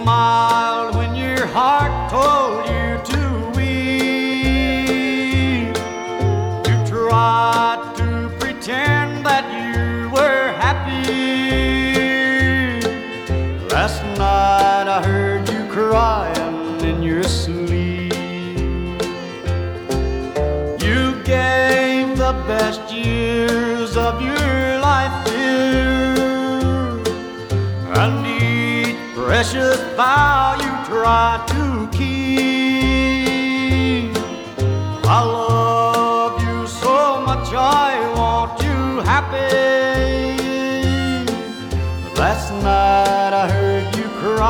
smiled when your heart told you to weep. You tried to pretend that you were happy. Last night I heard you crying in your sleep. You gave the best years of your life, dear, and each precious vow you tried to keep. I love you so much, I want you happy.